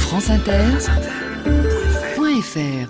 franceinter.fr.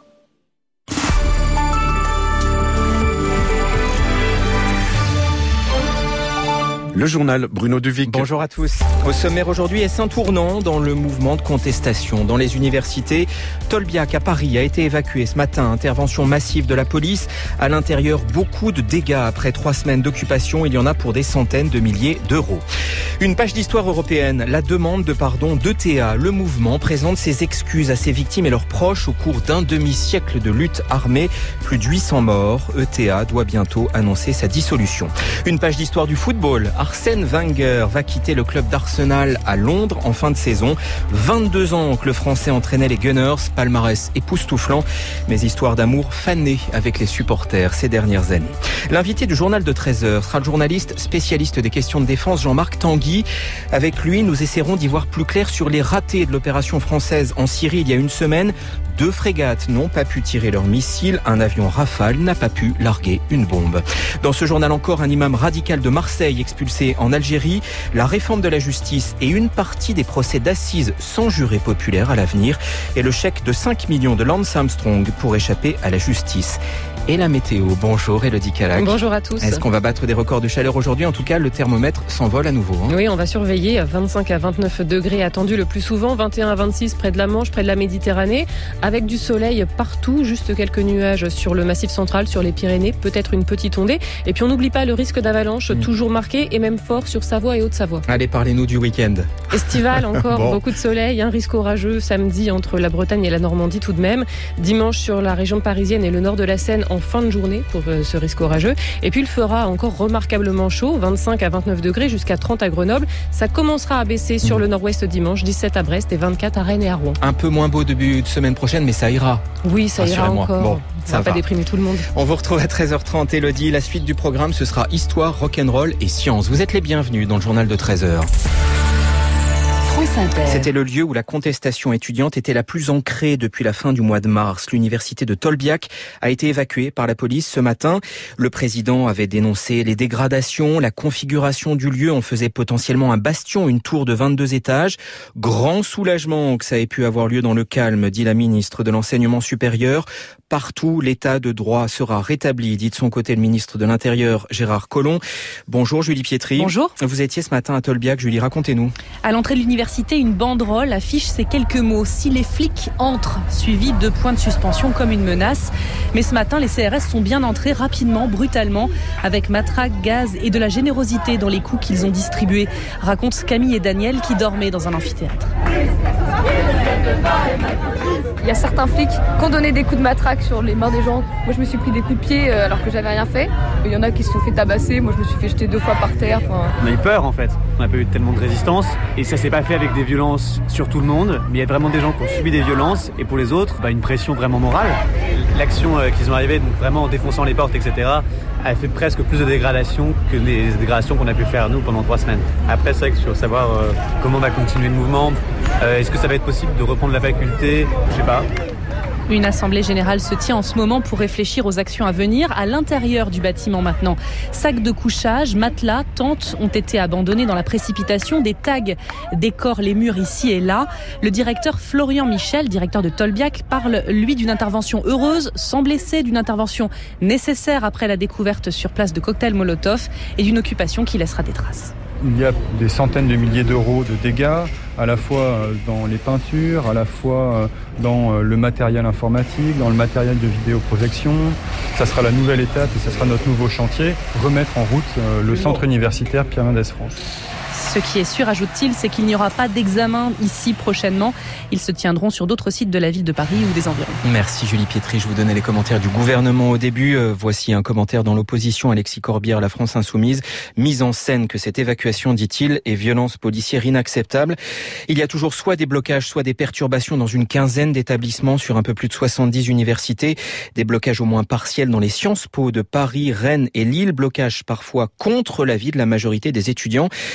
Le journal Bruno Duvic. Bonjour à tous. Au sommaire aujourd'hui, est un tournant dans le mouvement de contestation dans les universités. Tolbiac à Paris a été évacué ce matin. Intervention massive de la police. À l'intérieur, beaucoup de dégâts après 3 semaines d'occupation. Il y en a pour des centaines de milliers d'euros. Une page d'histoire européenne. La demande de pardon d'ETA. Le mouvement présente ses excuses à ses victimes et leurs proches au cours d'un demi-siècle de lutte armée. Plus de 800 morts. ETA doit bientôt annoncer sa dissolution. Une page d'histoire du football. Arsène Wenger va quitter le club d'Arsenal à Londres en fin de saison. 22 ans que le Français entraînait les Gunners, palmarès époustouflant, mais histoire d'amour fanée avec les supporters ces dernières années. L'invité du journal de 13h sera le journaliste spécialiste des questions de défense Jean-Marc Tanguy. Avec lui, nous essaierons d'y voir plus clair sur les ratés de l'opération française en Syrie il y a une semaine. 2 frégates n'ont pas pu tirer leurs missiles. Un avion Rafale n'a pas pu larguer une bombe. Dans ce journal encore, un imam radical de Marseille expulsé en Algérie, la réforme de la justice et une partie des procès d'assises sans juré populaire à l'avenir et le chèque de 5 millions de Lance Armstrong pour échapper à la justice. Et la météo. Bonjour Élodie Calac. Bonjour à tous. Est-ce qu'on va battre des records de chaleur aujourd'hui ? En tout cas, le thermomètre s'envole à nouveau. Oui, on va surveiller 25 à 29 degrés attendus le plus souvent, 21 à 26 près de la Manche, près de la Méditerranée, avec du soleil partout, juste quelques nuages sur le Massif central, sur les Pyrénées, peut-être une petite ondée. Et puis on n'oublie pas le risque d'avalanche, toujours marqué et même fort sur Savoie et Haute-Savoie. Allez, parlez-nous du week-end. Estival encore, bon. Beaucoup de soleil, un risque orageux samedi entre la Bretagne et la Normandie tout de même. Dimanche sur la région parisienne et le nord de la Seine en fin de journée pour ce risque orageux. Et puis il fera encore remarquablement chaud, 25 à 29 degrés jusqu'à 30 à Grenoble. Ça commencera à baisser sur le nord-ouest dimanche, 17 à Brest et 24 à Rennes et à Rouen. Un peu moins beau début de semaine prochaine, mais ça ira. Oui, ça ira encore. Bon, ça va pas déprimer tout le monde. On vous retrouve à 13h30, Élodie. La suite du programme, ce sera Histoire, Rock'n'Roll et Science. Vous êtes les bienvenus dans le journal de 13h. C'était le lieu où la contestation étudiante était la plus ancrée depuis la fin du mois de mars. L'université de Tolbiac a été évacuée par la police ce matin. Le président avait dénoncé les dégradations, la configuration du lieu en faisait potentiellement un bastion, une tour de 22 étages. Grand soulagement que ça ait pu avoir lieu dans le calme, dit la ministre de l'Enseignement supérieur. Partout, l'état de droit sera rétabli, dit de son côté le ministre de l'Intérieur, Gérard Collomb. Bonjour Julie Pietri. Bonjour. Vous étiez ce matin à Tolbiac, Julie, racontez-nous. À l'entrée de l'université, une banderole affiche ces quelques mots. Si les flics entrent, suivi de points de suspension comme une menace. Mais ce matin, les CRS sont bien entrés rapidement, brutalement, avec matraques, gaz et de la générosité dans les coups qu'ils ont distribués, racontent Camille et Daniel qui dormaient dans un amphithéâtre. Il y a certains flics qui ont donné des coups de matraque sur les mains des gens. Moi, je me suis pris des coups de pied alors que j'avais rien fait. Il y en a qui se sont fait tabasser. Moi, je me suis fait jeter 2 fois par terre. On a eu peur, en fait. On n'a pas eu tellement de résistance. Et ça s'est pas fait avec des violences sur tout le monde. Mais il y a vraiment des gens qui ont subi des violences. Et pour les autres, une pression vraiment morale. L'action qu'ils ont arrivée, donc vraiment en défonçant les portes, etc., a fait presque plus de dégradations que les dégradations qu'on a pu faire, nous, pendant 3 semaines. Après, c'est vrai que sur savoir comment va continuer le mouvement, est-ce que ça va être possible de reprendre la faculté ? Je sais pas. Une assemblée générale se tient en ce moment pour réfléchir aux actions à venir à l'intérieur du bâtiment maintenant. Sacs de couchage, matelas, tentes ont été abandonnés dans la précipitation. Des tags décorent les murs ici et là. Le directeur Florian Michel, directeur de Tolbiac, parle lui d'une intervention heureuse, sans blessés, d'une intervention nécessaire après la découverte sur place de cocktails Molotov et d'une occupation qui laissera des traces. Il y a des centaines de milliers d'euros de dégâts, à la fois dans les peintures, à la fois dans le matériel informatique, dans le matériel de vidéoprojection. Ça sera la nouvelle étape et ça sera notre nouveau chantier, remettre en route le centre universitaire Pierre Mendès France. Ce qui est sûr, ajoute-t-il, c'est qu'il n'y aura pas d'examen ici prochainement. Ils se tiendront sur d'autres sites de la ville de Paris ou des environs. Merci Julie Pietri. Je vous donnais les commentaires du gouvernement au début. Voici un commentaire dans l'opposition. Alexis Corbière, La France Insoumise. Mise en scène que cette évacuation, dit-il, est violence policière inacceptable. Il y a toujours soit des blocages, soit des perturbations dans une quinzaine d'établissements sur un peu plus de 70 universités. Des blocages au moins partiels dans les Sciences Po de Paris, Rennes et Lille. Blocages parfois contre l'avis de la majorité des étudiants. C'est le cas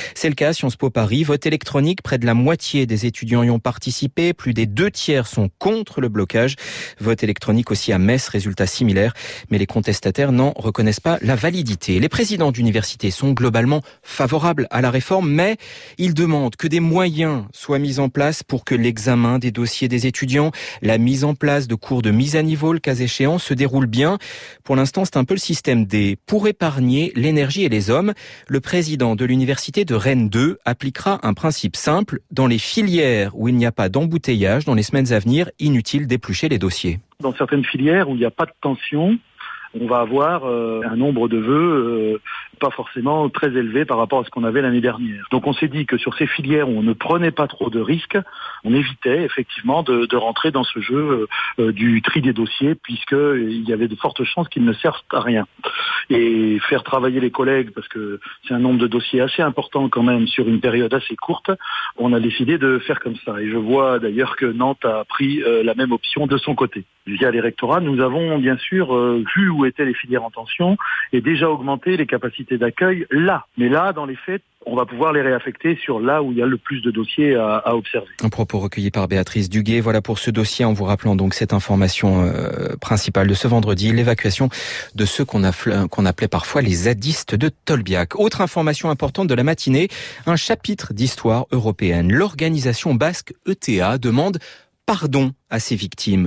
à Sciences Po Paris. Vote électronique, près de la moitié des étudiants y ont participé. Plus des 2/3 sont contre le blocage. Vote électronique aussi à Metz, résultat similaire. Mais les contestataires n'en reconnaissent pas la validité. Les présidents d'université sont globalement favorables à la réforme, mais ils demandent que des moyens soient mis en place pour que l'examen des dossiers des étudiants, la mise en place de cours de mise à niveau, le cas échéant, se déroule bien. Pour l'instant, c'est un peu le système D. Pour épargner l'énergie et les hommes, le président de l'université de Rennes 2 appliquera un principe simple. Dans les filières où il n'y a pas d'embouteillage dans les semaines à venir, inutile d'éplucher les dossiers. Dans certaines filières où il n'y a pas de tension, on va avoir un nombre de vœux pas forcément très élevé par rapport à ce qu'on avait l'année dernière. Donc on s'est dit que sur ces filières où on ne prenait pas trop de risques, on évitait effectivement de rentrer dans ce jeu du tri des dossiers, puisqu'il y avait de fortes chances qu'ils ne servent à rien. Et faire travailler les collègues, parce que c'est un nombre de dossiers assez important quand même sur une période assez courte, on a décidé de faire comme ça. Et je vois d'ailleurs que Nantes a pris la même option de son côté. Via les rectorats, nous avons bien sûr vu où étaient les filières en tension et déjà augmenté les capacités d'accueil là. Mais là, dans les faits, on va pouvoir les réaffecter sur là où il y a le plus de dossiers à observer. Un propos recueilli par Béatrice Duguet. Voilà pour ce dossier, en vous rappelant donc cette information principale de ce vendredi, l'évacuation de ceux qu'on appelait parfois les zadistes de Tolbiac. Autre information importante de la matinée, un chapitre d'histoire européenne. L'organisation basque ETA demande pardon à ses victimes.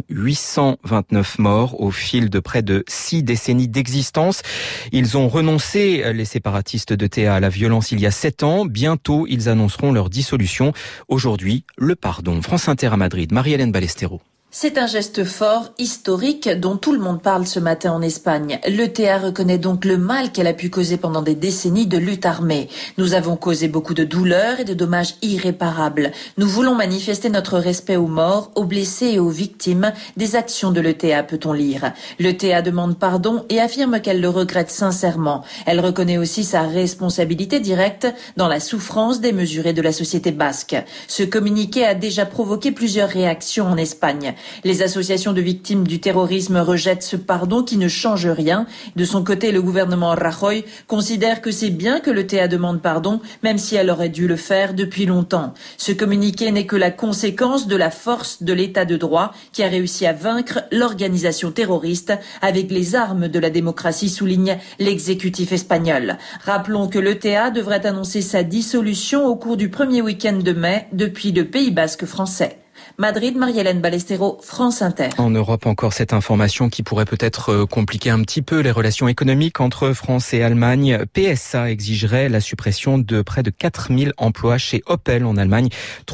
829 morts au fil de près de 6 décennies d'existence. Ils ont renoncé, les séparatistes d'ETA, à la violence il y a 7 ans. Bientôt, ils annonceront leur dissolution. Aujourd'hui, le pardon. France Inter à Madrid. Marie-Hélène Ballesteros. C'est un geste fort, historique, dont tout le monde parle ce matin en Espagne. L'ETA reconnaît donc le mal qu'elle a pu causer pendant des décennies de lutte armée. Nous avons causé beaucoup de douleurs et de dommages irréparables. Nous voulons manifester notre respect aux morts, aux blessés et aux victimes des actions de l'ETA, peut-on lire. L'ETA demande pardon et affirme qu'elle le regrette sincèrement. Elle reconnaît aussi sa responsabilité directe dans la souffrance démesurée de la société basque. Ce communiqué a déjà provoqué plusieurs réactions en Espagne. Les associations de victimes du terrorisme rejettent ce pardon qui ne change rien. De son côté, le gouvernement Rajoy considère que c'est bien que l'ETA demande pardon, même si elle aurait dû le faire depuis longtemps. Ce communiqué n'est que la conséquence de la force de l'état de droit qui a réussi à vaincre l'organisation terroriste avec les armes de la démocratie, souligne l'exécutif espagnol. Rappelons que l'ETA devrait annoncer sa dissolution au cours du premier week-end de mai depuis le Pays basque français. Madrid, Marie-Hélène Ballesteros, France Inter. En Europe, encore cette information qui pourrait peut-être compliquer un petit peu les relations économiques entre France et Allemagne. PSA exigerait la suppression de près de 4000 emplois chez Opel en Allemagne.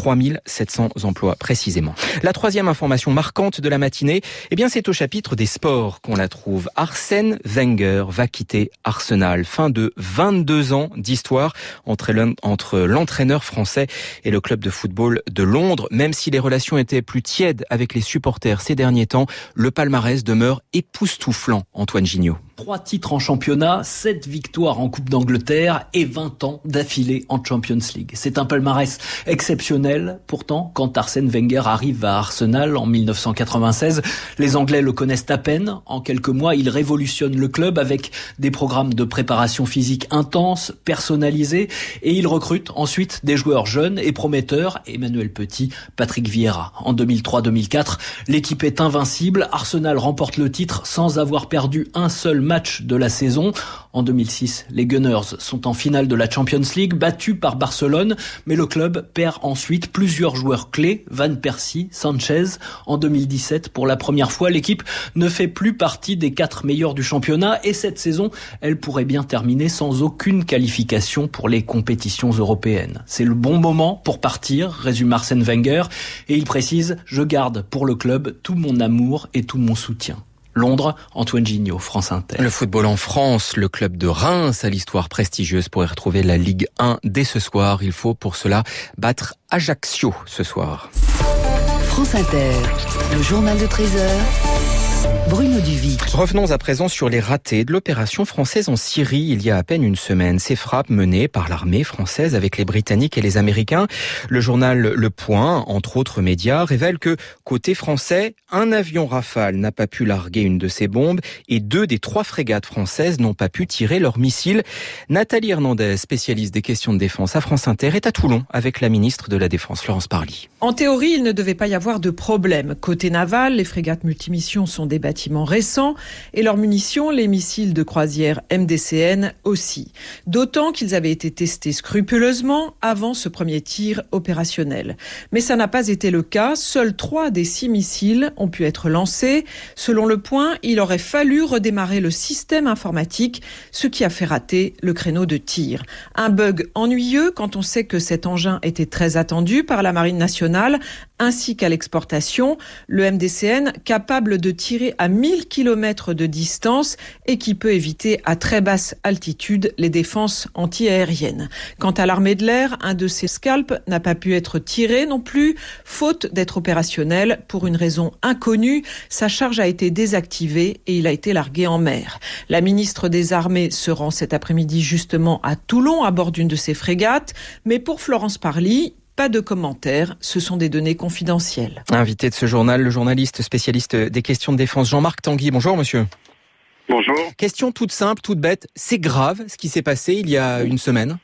3700 emplois précisément. La troisième information marquante de la matinée, c'est au chapitre des sports qu'on la trouve. Arsène Wenger va quitter Arsenal. Fin de 22 ans d'histoire entre l'entraîneur français et le club de football de Londres. Même si les relations était plus tiède avec les supporters ces derniers temps, le palmarès demeure époustouflant, Antoine Gignot. 3 titres en championnat, 7 victoires en Coupe d'Angleterre et 20 ans d'affilée en Champions League. C'est un palmarès exceptionnel. Pourtant, quand Arsène Wenger arrive à Arsenal en 1996, les Anglais le connaissent à peine. En quelques mois, il révolutionne le club avec des programmes de préparation physique intenses, personnalisés, et il recrute ensuite des joueurs jeunes et prometteurs, Emmanuel Petit, Patrick Vieira. En 2003-2004, l'équipe est invincible. Arsenal remporte le titre sans avoir perdu un seul match de la saison. En 2006, les Gunners sont en finale de la Champions League, battus par Barcelone, mais le club perd ensuite plusieurs joueurs clés, Van Persie, Sanchez. En 2017, pour la première fois, l'équipe ne fait plus partie des 4 meilleurs du championnat et cette saison, elle pourrait bien terminer sans aucune qualification pour les compétitions européennes. C'est le bon moment pour partir, résume Arsène Wenger, et il précise « Je garde pour le club tout mon amour et tout mon soutien ». Londres, Antoine Gignot, France Inter. Le football en France, le club de Reims a l'histoire prestigieuse pour y retrouver la Ligue 1 dès ce soir. Il faut pour cela battre Ajaccio ce soir. France Inter, le journal de 13h. Bruno Duvic. Revenons à présent sur les ratés de l'opération française en Syrie il y a à peine une semaine. Ces frappes menées par l'armée française avec les Britanniques et les Américains. Le journal Le Point, entre autres médias, révèle que côté français, un avion Rafale n'a pas pu larguer une de ses bombes et 2 des 3 frégates françaises n'ont pas pu tirer leurs missiles. Nathalie Hernandez, spécialiste des questions de défense à France Inter, est à Toulon avec la ministre de la Défense, Florence Parly. En théorie, il ne devait pas y avoir de problème. Côté naval, les frégates multimissions sont des bâtiments récents et leurs munitions, les missiles de croisière MDCN aussi. D'autant qu'ils avaient été testés scrupuleusement avant ce premier tir opérationnel. Mais ça n'a pas été le cas. Seuls 3 des 6 missiles ont pu être lancés. Selon Le Point, il aurait fallu redémarrer le système informatique, ce qui a fait rater le créneau de tir. Un bug ennuyeux quand on sait que cet engin était très attendu par la Marine nationale ainsi qu'à l'exportation. Le MDCN, capable de tirer à 1000 km de distance et qui peut éviter à très basse altitude les défenses anti-aériennes. Quant à l'armée de l'air, un de ses Scalp n'a pas pu être tiré non plus, faute d'être opérationnel pour une raison inconnue. Sa charge a été désactivée et il a été largué en mer. La ministre des Armées se rend cet après-midi justement à Toulon à bord d'une de ses frégates, mais pour Florence Parly, pas de commentaires, ce sont des données confidentielles. Invité de ce journal, le journaliste spécialiste des questions de défense Jean-Marc Tanguy. Bonjour monsieur. Bonjour. Question toute simple, toute bête. C'est grave ce qui s'est passé il y a une semaine?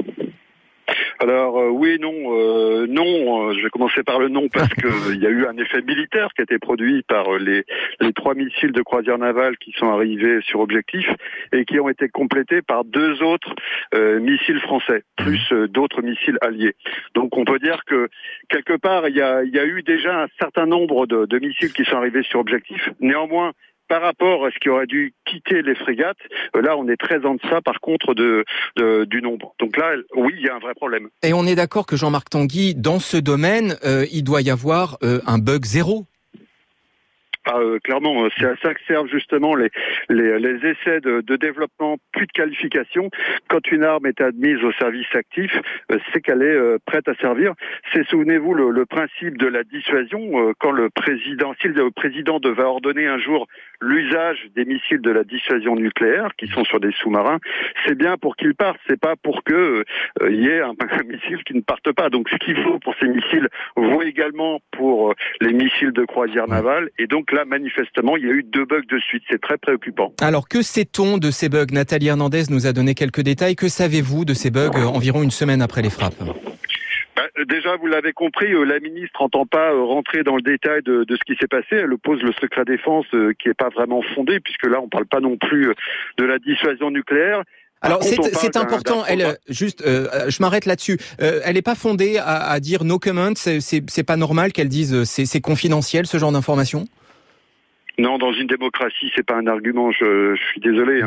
Alors oui et non. Je vais commencer par le non parce qu'il y a eu un effet militaire qui a été produit par les 3 missiles de croisière navale qui sont arrivés sur objectif et qui ont été complétés par 2 autres missiles français, plus d'autres missiles alliés. Donc on peut dire que quelque part il y a eu déjà un certain nombre de missiles qui sont arrivés sur objectif. Néanmoins, par rapport à ce qui aurait dû quitter les frégates, là on est très en deçà par contre du nombre. Donc là, oui, il y a un vrai problème. Et on est d'accord que Jean-Marc Tanguy, dans ce domaine, il doit y avoir un bug zéro. Clairement, c'est à ça que servent justement les essais de développement puis de qualification. Quand une arme est admise au service actif, c'est qu'elle est prête à servir. C'est, souvenez-vous, le principe de la dissuasion. Quand si le président devait ordonner un jour l'usage des missiles de la dissuasion nucléaire, qui sont sur des sous-marins, c'est bien pour qu'ils partent, c'est pas pour que y ait un missile qui ne parte pas. Donc ce qu'il faut pour ces missiles vaut également pour les missiles de croisière navale. Et donc là, manifestement, il y a eu 2 bugs de suite. C'est très préoccupant. Alors, que sait-on de ces bugs? Nathalie Hernandez nous a donné quelques détails. Que savez-vous de ces bugs environ une semaine après les frappes? Déjà, vous l'avez compris, la ministre n'entend pas rentrer dans le détail de ce qui s'est passé. Elle oppose le secret défense qui n'est pas vraiment fondé, puisque là, on ne parle pas non plus de la dissuasion nucléaire. Alors c'est important. Je m'arrête là-dessus. Elle n'est pas fondée à dire no comment. C'est pas normal qu'elle dise c'est confidentiel ce genre d'information. Non, dans une démocratie, c'est pas un argument. Je suis désolé.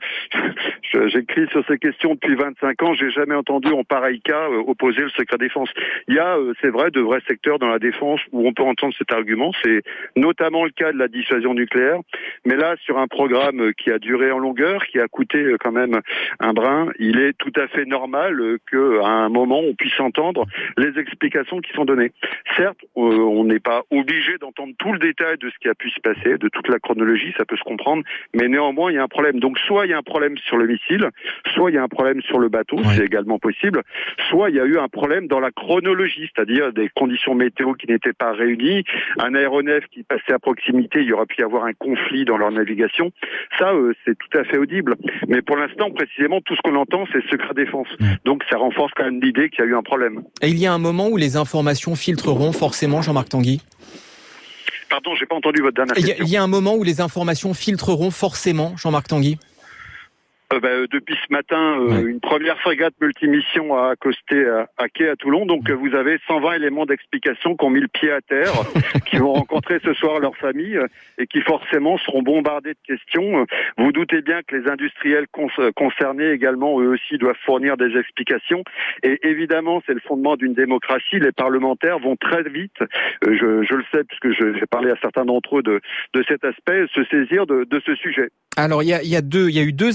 J'écris sur ces questions depuis 25 ans. J'ai jamais entendu en pareil cas opposer le secret défense. Il y a, c'est vrai, de vrais secteurs dans la défense où on peut entendre cet argument. C'est notamment le cas de la dissuasion nucléaire. Mais là, sur un programme qui a duré en longueur, qui a coûté quand même un brin, il est tout à fait normal qu'à un moment on puisse entendre les explications qui sont données. Certes, on n'est pas obligé d'entendre tout le détail de ce qui a pu se passer, de toute la chronologie, ça peut se comprendre, mais néanmoins il y a un problème. Donc soit il y a un problème sur le missile, soit il y a un problème sur le bateau, c'est également possible, soit il y a eu un problème dans la chronologie, c'est-à-dire des conditions météo qui n'étaient pas réunies, un aéronef qui passait à proximité, il y aurait pu y avoir un conflit dans leur navigation. Ça, c'est tout à fait audible. Mais pour l'instant, précisément, tout ce qu'on entend, c'est secret défense. Donc ça renforce quand même l'idée qu'il y a eu un problème. Et il y a un moment où les informations filtreront forcément, Jean-Marc Tanguy? Pardon, j'ai pas entendu votre dernière question. Il y a un moment où les informations filtreront forcément, Jean-Marc Tanguy? Depuis ce matin, une première frégate multimission a accosté à quai à Toulon. Donc vous avez 120 éléments d'explication qui ont mis le pied à terre, qui vont rencontrer ce soir leur famille et qui forcément seront bombardés de questions. Vous doutez bien que les industriels concernés également, eux aussi, doivent fournir des explications. Et évidemment, c'est le fondement d'une démocratie. Les parlementaires vont très vite, je le sais puisque j'ai parlé à certains d'entre eux de cet aspect, se saisir de ce sujet. Alors il y a eu 2 incidents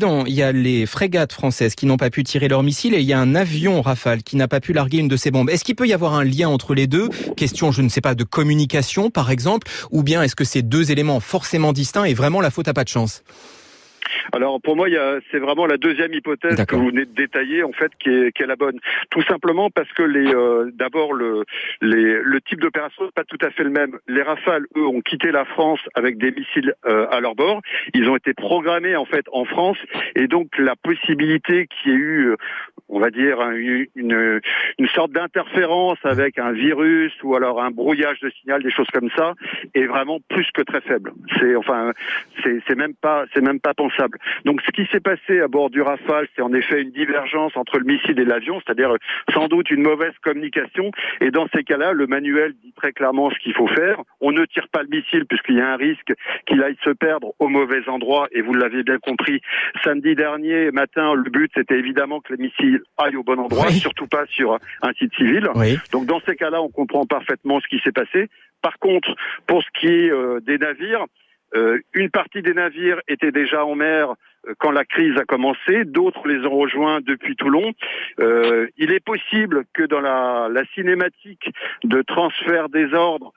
Président, il y a les frégates françaises qui n'ont pas pu tirer leurs missiles et il y a un avion Rafale qui n'a pas pu larguer une de ses bombes. Est-ce qu'il peut y avoir un lien entre les deux? Question, je ne sais pas, de communication par exemple, ou bien est-ce que c'est deux éléments forcément distincts et vraiment la faute à pas de chance? Alors pour moi, c'est vraiment la deuxième hypothèse que vous venez de détailler en fait qui est la bonne. Tout simplement parce que d'abord le type d'opération n'est pas tout à fait le même. Les Rafales, eux, ont quitté la France avec des missiles à leur bord. Ils ont été programmés en fait en France et donc la possibilité qu'il y ait eu, on va dire, une sorte d'interférence avec un virus ou alors un brouillage de signal, des choses comme ça, est vraiment plus que très faible. C'est même pas pensable. Donc ce qui s'est passé à bord du Rafale, c'est en effet une divergence entre le missile et l'avion, c'est-à-dire sans doute une mauvaise communication. Et dans ces cas-là, le manuel dit très clairement ce qu'il faut faire. On ne tire pas le missile puisqu'il y a un risque qu'il aille se perdre au mauvais endroit. Et vous l'avez bien compris, samedi dernier matin, le but c'était évidemment que les missiles aillent au bon endroit, surtout pas sur un site civil. Oui. Donc dans ces cas-là, on comprend parfaitement ce qui s'est passé. Par contre, pour ce qui est des navires, une partie des navires étaient déjà en mer quand la crise a commencé, d'autres les ont rejoints depuis Toulon. Il est possible que dans la cinématique de transfert des ordres,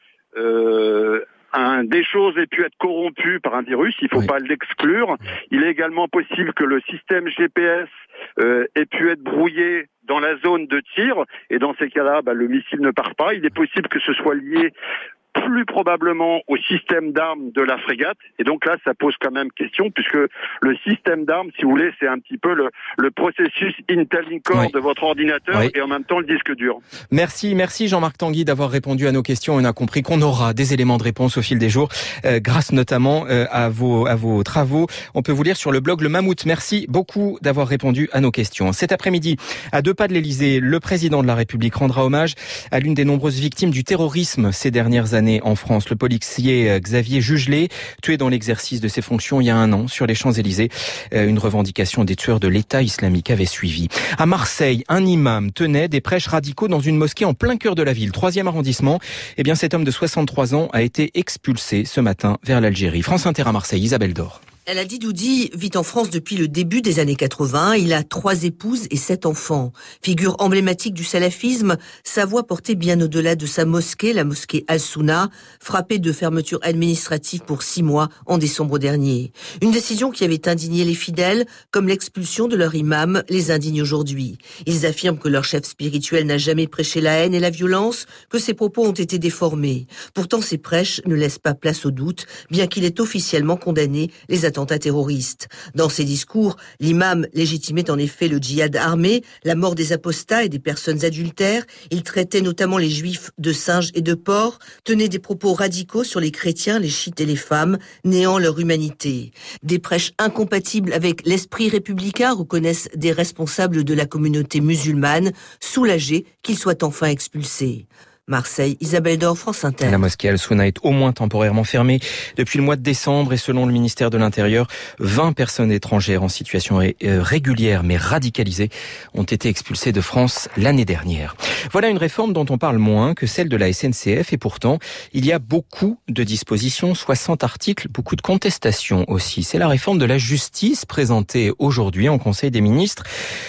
des choses aient pu être corrompues par un virus, il ne faut pas l'exclure. Il est également possible que le système GPS ait pu être brouillé dans la zone de tir, et dans ces cas-là, le missile ne part pas. Il est possible que ce soit lié plus probablement au système d'armes de la frégate. Et donc là, ça pose quand même question, puisque le système d'armes, si vous voulez, c'est un petit peu le processus Intel Core de votre ordinateur et en même temps le disque dur. Merci Jean-Marc Tanguy d'avoir répondu à nos questions. On a compris qu'on aura des éléments de réponse au fil des jours, grâce notamment à vos travaux. On peut vous lire sur le blog Le Mammouth. Merci beaucoup d'avoir répondu à nos questions. Cet après-midi, à 2 pas de l'Elysée, le président de la République rendra hommage à l'une des nombreuses victimes du terrorisme ces dernières années en France, le policier Xavier Jugelé, tué dans l'exercice de ses fonctions il y a 1 an sur les Champs-Élysées. Une revendication des tueurs de l'État islamique avait suivi. À Marseille, un imam tenait des prêches radicaux dans une mosquée en plein cœur de la ville, 3e arrondissement. Eh bien, cet homme de 63 ans a été expulsé ce matin vers l'Algérie. France Inter à Marseille, Isabelle Dor. Elhadi Doudi vit en France depuis le début des années 80. Il a 3 épouses et 7 enfants. Figure emblématique du salafisme, sa voix portait bien au-delà de sa mosquée, la mosquée Al-Souna, frappée de fermeture administrative pour 6 mois en décembre dernier. Une décision qui avait indigné les fidèles, comme l'expulsion de leur imam, les indigne aujourd'hui. Ils affirment que leur chef spirituel n'a jamais prêché la haine et la violence, que ses propos ont été déformés. Pourtant, ces prêches ne laissent pas place au doute, bien qu'il ait officiellement condamné les attentats terroristes. Dans ses discours, l'imam légitimait en effet le djihad armé, la mort des apostats et des personnes adultères. Il traitait notamment les juifs de singes et de porcs, tenait des propos radicaux sur les chrétiens, les chiites et les femmes, néant leur humanité. Des prêches incompatibles avec l'esprit républicain, reconnaissent des responsables de la communauté musulmane, soulagés qu'il soit enfin expulsé. Marseille, Isabelle Dor, France Inter. La mosquée Al-Souna est au moins temporairement fermée depuis le mois de décembre et selon le ministère de l'Intérieur, 20 personnes étrangères en situation régulière mais radicalisées ont été expulsées de France l'année dernière. Voilà une réforme dont on parle moins que celle de la SNCF et pourtant, il y a beaucoup de dispositions, 60 articles, beaucoup de contestations aussi. C'est la réforme de la justice présentée aujourd'hui en Conseil des ministres.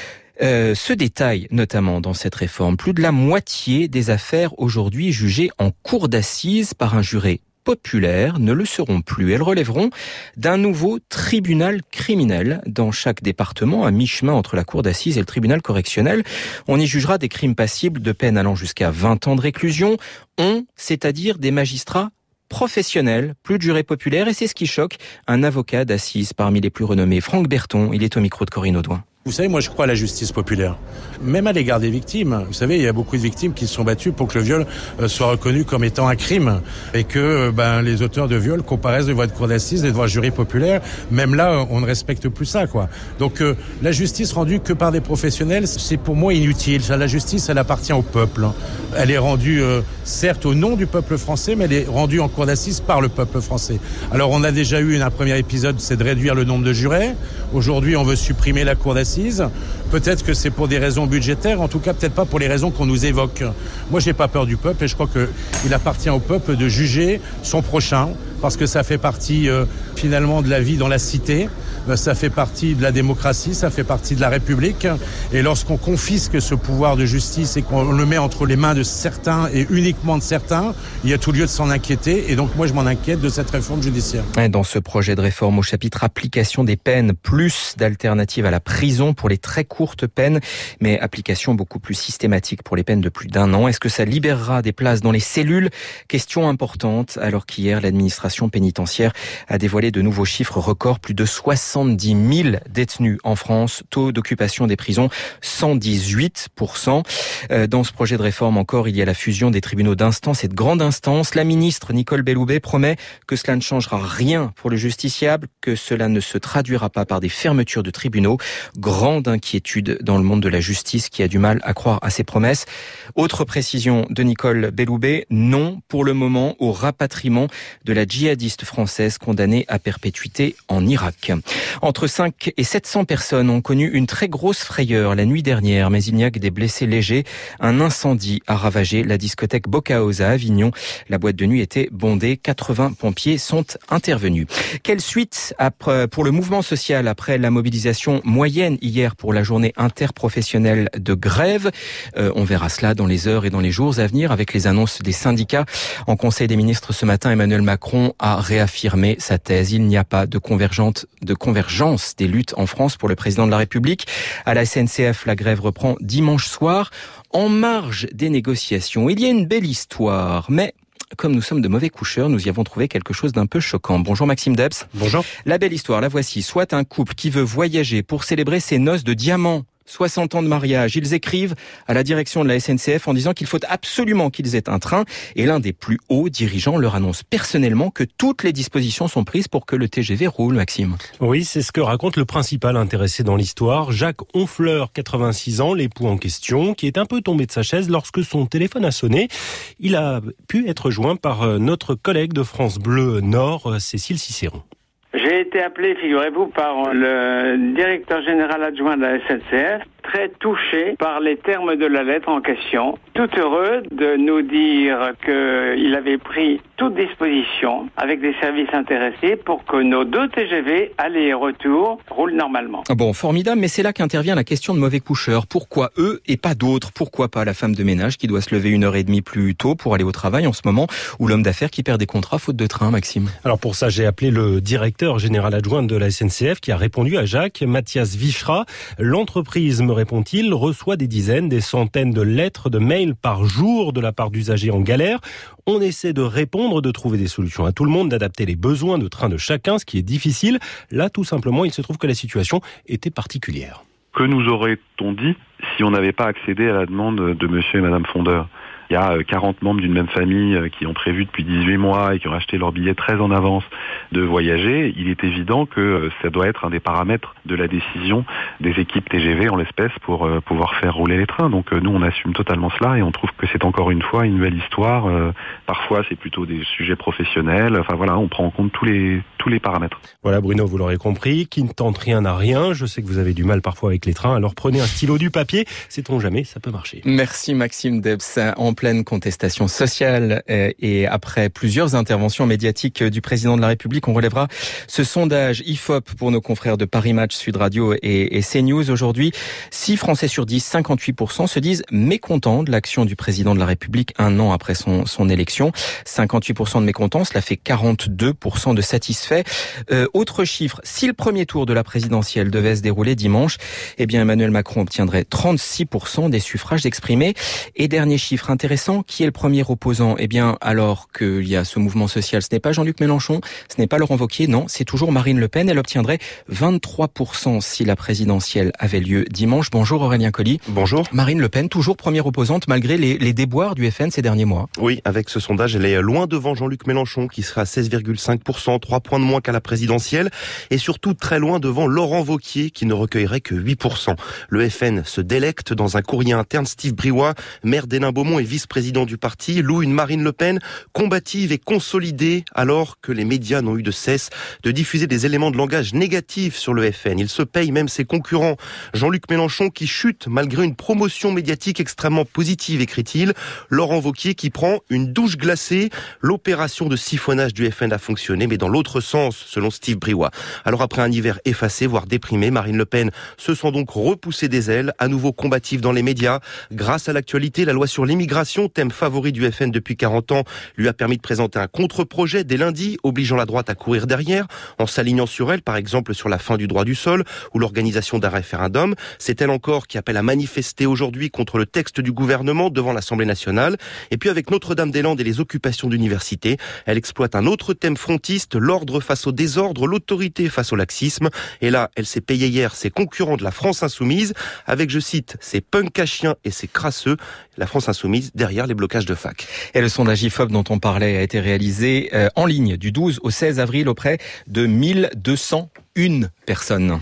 Ce détail notamment dans cette réforme, plus de la moitié des affaires aujourd'hui jugées en cour d'assises par un juré populaire ne le seront plus. Elles relèveront d'un nouveau tribunal criminel dans chaque département, à mi-chemin entre la cour d'assises et le tribunal correctionnel. On y jugera des crimes passibles de peine allant jusqu'à 20 ans de réclusion. C'est-à-dire des magistrats professionnels, plus de jurés populaires, et c'est ce qui choque un avocat d'assises parmi les plus renommés. Franck Berton, il est au micro de Corinne Audouin. Vous savez, moi je crois à la justice populaire. Même à l'égard des victimes. Vous savez, il y a beaucoup de victimes qui se sont battues pour que le viol soit reconnu comme étant un crime. Et que les auteurs de viol comparaissent devant une cour d'assises et devant un jury populaire. Même là, on ne respecte plus ça, quoi. Donc la justice rendue que par des professionnels, c'est pour moi inutile. La justice, elle appartient au peuple. Elle est rendue, certes, au nom du peuple français, mais elle est rendue en cour d'assises par le peuple français. Alors on a déjà eu un premier épisode, c'est de réduire le nombre de jurés. Aujourd'hui, on veut supprimer la cour d'assises. Peut-être que c'est pour des raisons budgétaires, en tout cas peut-être pas pour les raisons qu'on nous évoque. Moi, j'ai pas peur du peuple et je crois qu'il appartient au peuple de juger son prochain, parce que ça fait partie finalement de la vie dans la cité, ça fait partie de la démocratie, ça fait partie de la République. Et lorsqu'on confisque ce pouvoir de justice et qu'on le met entre les mains de certains et uniquement de certains, il y a tout lieu de s'en inquiéter. Et donc moi, je m'en inquiète de cette réforme judiciaire. Dans ce projet de réforme au chapitre application des peines, plus d'alternatives à la prison pour les très courtes peines, mais application beaucoup plus systématique pour les peines de plus d'1 an. Est-ce que ça libérera des places dans les cellules? Question importante, alors qu'hier, l'administration pénitentiaire a dévoilé de nouveaux chiffres records. Plus de 70 000 détenus en France. Taux d'occupation des prisons, 118%. Dans ce projet de réforme encore, il y a la fusion des tribunaux d'instance et de grande instance. La ministre Nicole Belloubet promet que cela ne changera rien pour le justiciable, que cela ne se traduira pas par des fermetures de tribunaux. Grande inquiétude dans le monde de la justice qui a du mal à croire à ses promesses. Autre précision de Nicole Belloubet, non pour le moment au rapatriement de la djihadiste française condamnée à perpétuité en Irak. Entre 5 et 700 personnes ont connu une très grosse frayeur la nuit dernière, mais il n'y a que des blessés légers. Un incendie a ravagé la discothèque Bocaos à Avignon. La boîte de nuit était bondée. 80 pompiers sont intervenus. Quelle suite pour le mouvement social après la mobilisation moyenne hier pour la journée interprofessionnelle de grève? On verra cela dans les heures et dans les jours à venir avec les annonces des syndicats. En Conseil des ministres ce matin, Emmanuel Macron a réaffirmé sa thèse. Il n'y a pas de convergence des luttes en France pour le président de la République. À la SNCF, la grève reprend dimanche soir. En marge des négociations, il y a une belle histoire, mais comme nous sommes de mauvais coucheurs, nous y avons trouvé quelque chose d'un peu choquant. Bonjour Maxime Debs. Bonjour. La belle histoire, la voici. Soit un couple qui veut voyager pour célébrer ses noces de diamant. 60 ans de mariage. Ils écrivent à la direction de la SNCF en disant qu'il faut absolument qu'ils aient un train. Et l'un des plus hauts dirigeants leur annonce personnellement que toutes les dispositions sont prises pour que le TGV roule, Maxime. Oui, c'est ce que raconte le principal intéressé dans l'histoire, Jacques Honfleur, 86 ans, l'époux en question, qui est un peu tombé de sa chaise lorsque son téléphone a sonné. Il a pu être joint par notre collègue de France Bleu Nord, Cécile Cicéron. J'ai été appelé, figurez-vous, par le directeur général adjoint de la SNCF, très touché par les termes de la lettre en question, tout heureux de nous dire qu'il avait pris toute disposition avec des services intéressés pour que nos 2 TGV, aller et retour, roulent normalement. Bon, formidable, mais c'est là qu'intervient la question de mauvais coucheurs. Pourquoi eux et pas d'autres? Pourquoi pas la femme de ménage qui doit se lever 1h30 plus tôt pour aller au travail en ce moment, ou l'homme d'affaires qui perd des contrats faute de train, Maxime? Alors pour ça, j'ai appelé le directeur général adjoint de la SNCF qui a répondu à Jacques, Mathias Vichra. L'entreprise, me répond-il, reçoit des dizaines, des centaines de lettres, de mails par jour de la part d'usagers en galère. On essaie de répondre, de trouver des solutions à tout le monde, d'adapter les besoins de train de chacun, ce qui est difficile. Là, tout simplement, il se trouve que la situation était particulière. Que nous aurait-on dit si on n'avait pas accédé à la demande de monsieur et madame Fondeur? Il y a 40 membres d'une même famille qui ont prévu depuis 18 mois et qui ont acheté leur billet très en avance de voyager. Il est évident que ça doit être un des paramètres de la décision des équipes TGV en l'espèce pour pouvoir faire rouler les trains. Donc nous, on assume totalement cela et on trouve que c'est encore une fois une nouvelle histoire. Parfois, c'est plutôt des sujets professionnels. Enfin voilà, on prend en compte tous les paramètres. Voilà Bruno, vous l'aurez compris, qui ne tente rien à rien. Je sais que vous avez du mal parfois avec les trains, alors prenez un stylo, du papier. Sait-on jamais, ça peut marcher. Merci Maxime Debs. En pleine contestation sociale et après plusieurs interventions médiatiques du président de la République, on relèvera ce sondage IFOP pour nos confrères de Paris Match, Sud Radio et CNews. Aujourd'hui, 6 Français sur 10, 58% se disent mécontents de l'action du président de la République 1 an après son élection. 58% de mécontents, cela fait 42% de satisfaits. Autre chiffre, si le premier tour de la présidentielle devait se dérouler dimanche, eh bien Emmanuel Macron obtiendrait 36% des suffrages exprimés. Et dernier chiffre intéressant, qui est le premier opposant? Eh bien, alors qu'il y a ce mouvement social, ce n'est pas Jean-Luc Mélenchon, ce n'est pas Laurent Wauquiez, non, c'est toujours Marine Le Pen. Elle obtiendrait 23% si la présidentielle avait lieu dimanche. Bonjour Aurélien Colli. Bonjour. Marine Le Pen, toujours première opposante malgré les déboires du FN ces derniers mois. Oui, avec ce sondage, elle est loin devant Jean-Luc Mélenchon qui sera à 16,5%, 3 points de moins qu'à la présidentielle, et surtout très loin devant Laurent Wauquiez qui ne recueillerait que 8%. Le FN se délecte dans un courrier interne. Steve Briouat, maire d'Hénin-Beaumont et vice vice-président du parti, loue une Marine Le Pen combative et consolidée, alors que les médias n'ont eu de cesse de diffuser des éléments de langage négatifs sur le FN. Il se paye même ses concurrents. Jean-Luc Mélenchon qui chute malgré une promotion médiatique extrêmement positive, écrit-il. Laurent Wauquiez qui prend une douche glacée. L'opération de siphonnage du FN a fonctionné, mais dans l'autre sens, selon Steve Briouat. Alors après un hiver effacé, voire déprimé, Marine Le Pen se sent donc repoussée des ailes, à nouveau combative dans les médias. Grâce à l'actualité, la loi sur l'immigration, thème favori du FN depuis 40 ans, lui a permis de présenter un contre-projet dès lundi, obligeant la droite à courir derrière, en s'alignant sur elle, par exemple sur la fin du droit du sol ou l'organisation d'un référendum. C'est elle encore qui appelle à manifester aujourd'hui contre le texte du gouvernement devant l'Assemblée nationale. Et puis avec Notre-Dame-des-Landes et les occupations d'universités, elle exploite un autre thème frontiste, l'ordre face au désordre, l'autorité face au laxisme. Et là, elle s'est payée hier ses concurrents de la France Insoumise, avec, je cite, ses punks à chiens et ses crasseux, la France Insoumise derrière les blocages de fac. Et le sondage IFOP dont on parlait a été réalisé en ligne du 12 au 16 avril auprès de 1201 personnes.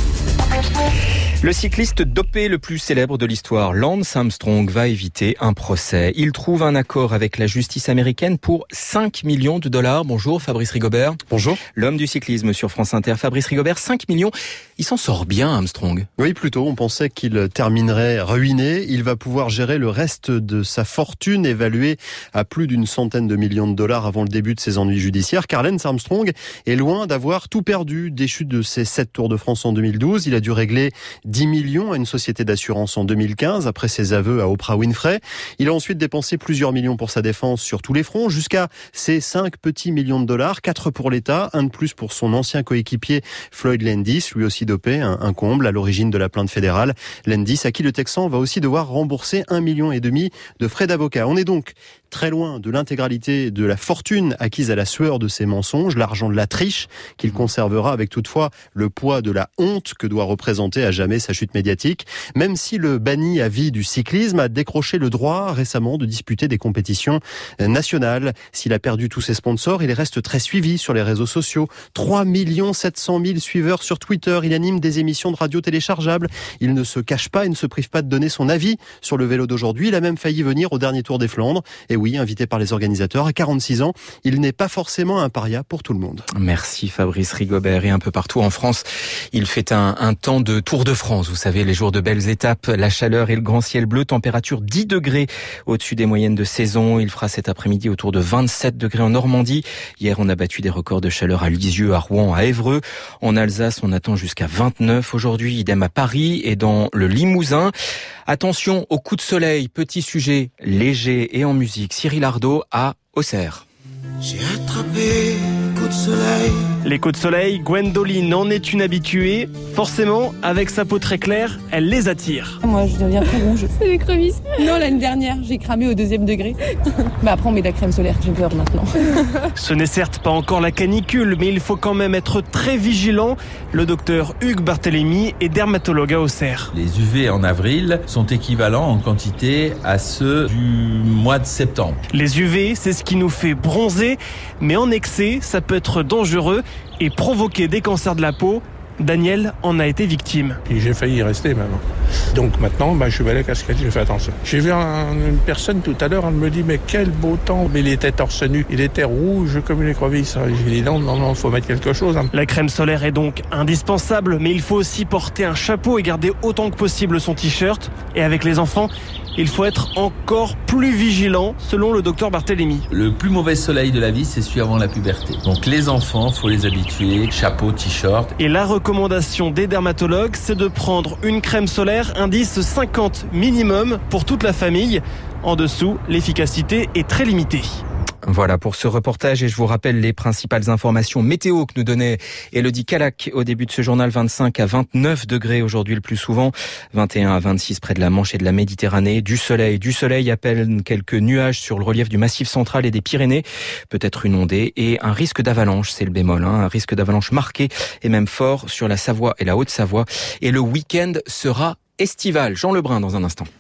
Le cycliste dopé le plus célèbre de l'histoire, Lance Armstrong, va éviter un procès. Il trouve un accord avec la justice américaine pour 5 millions de dollars. Bonjour Fabrice Rigobert. Bonjour. L'homme du cyclisme sur France Inter. Fabrice Rigobert, 5 millions. Il s'en sort bien, Armstrong. Oui, plutôt. On pensait qu'il terminerait ruiné. Il va pouvoir gérer le reste de sa fortune, évaluée à plus d'une centaine de millions de dollars avant le début de ses ennuis judiciaires. Car Lance Armstrong est loin d'avoir tout perdu. Déchu de ses 7 Tours de France en 2012, il a dû régler 10 millions à une société d'assurance en 2015, après ses aveux à Oprah Winfrey. Il a ensuite dépensé plusieurs millions pour sa défense sur tous les fronts, jusqu'à ses 5 petits millions de dollars, 4 pour l'État, 1 de plus pour son ancien coéquipier Floyd Landis, lui aussi dopé, un comble à l'origine de la plainte fédérale. Landis, à qui le Texan va aussi devoir rembourser 1,5 million de frais d'avocat. On est donc très loin de l'intégralité de la fortune acquise à la sueur de ses mensonges, l'argent de la triche qu'il conservera avec toutefois le poids de la honte que doit représenter à jamais sa chute médiatique, même si le banni à vie du cyclisme a décroché le droit récemment de disputer des compétitions nationales. S'il a perdu tous ses sponsors, il reste très suivi sur les réseaux sociaux. 3 700 000 suiveurs sur Twitter. Il anime des émissions de radio téléchargeables. Il ne se cache pas et ne se prive pas de donner son avis sur le vélo d'aujourd'hui. Il a même failli venir au dernier Tour des Flandres. Et oui, invité par les organisateurs, à 46 ans, il n'est pas forcément un paria pour tout le monde. Merci Fabrice Rigobert. Et un peu partout en France, il fait un temps de Tour de France. Vous savez, les jours de belles étapes, la chaleur et le grand ciel bleu, température 10 degrés au-dessus des moyennes de saison. Il fera cet après-midi autour de 27 degrés en Normandie. Hier, on a battu des records de chaleur à Lisieux, à Rouen, à Évreux. En Alsace, on attend jusqu'à 29 aujourd'hui. Idem à Paris et dans le Limousin. Attention aux coups de soleil. Petit sujet léger et en musique. Cyril Ardo à Auxerre. J'ai attrapé coup de soleil. Les coups de soleil, Gwendoline en est une habituée. Forcément, avec sa peau très claire, elle les attire. Moi, je deviens très rouge. C'est des crevisses. Non, l'année dernière, j'ai cramé au 2e degré. Mais après, on met de la crème solaire, j'ai peur maintenant. Ce n'est certes pas encore la canicule, mais il faut quand même être très vigilant. Le docteur Hugues Barthélémy est dermatologue à Auxerre. Les UV en avril sont équivalents en quantité à ceux du mois de septembre. Les UV, c'est ce qui nous fait bronzer, mais en excès, ça peut être dangereux et provoquer des cancers de la peau. Daniel en a été victime. Et j'ai failli y rester même. Donc maintenant, je vais à la casquette, je fais attention. J'ai vu une personne tout à l'heure, elle me dit mais quel beau temps. Mais il était torse nu, il était rouge comme une écrevisse. J'ai dit non, faut mettre quelque chose. La crème solaire est donc indispensable, mais il faut aussi porter un chapeau et garder autant que possible son t-shirt. Et avec les enfants, il faut être encore plus vigilant, selon le docteur Barthélémy. Le plus mauvais soleil de la vie, c'est celui avant la puberté. Donc les enfants, faut les habituer, chapeau, t-shirt. Et la recommandation des dermatologues, c'est de prendre une crème solaire indice 50 minimum pour toute la famille. En dessous, l'efficacité est très limitée. Voilà pour ce reportage et je vous rappelle les principales informations météo que nous donnait Élodie Calac au début de ce journal. 25 à 29 degrés aujourd'hui le plus souvent, 21 à 26 près de la Manche et de la Méditerranée. Du soleil à peine quelques nuages sur le relief du Massif central et des Pyrénées, peut-être une ondée et un risque d'avalanche, c'est le bémol, un risque d'avalanche marqué et même fort sur la Savoie et la Haute-Savoie. Et le week-end sera estival. Jean Lebrun dans un instant.